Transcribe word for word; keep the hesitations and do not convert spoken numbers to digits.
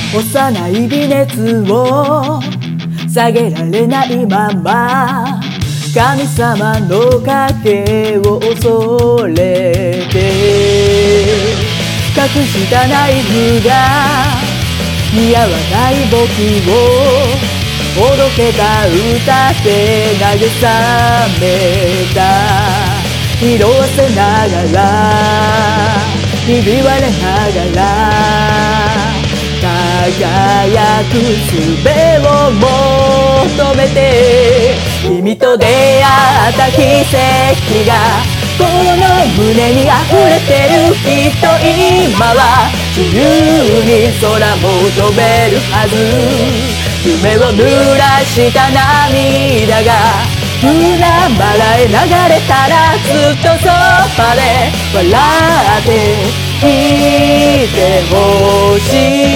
幼い微熱を下げられないまま神様の影を恐れて隠したナイフが似合わない僕をおどけた歌で慰めた色あせながらひび割れながら輝く術を求めて君と出会った奇跡がこの胸に溢れてるきっと今は自由に空も飛べるはず夢を濡らした涙が海原へ流れたらずっとそばで笑っていてほしい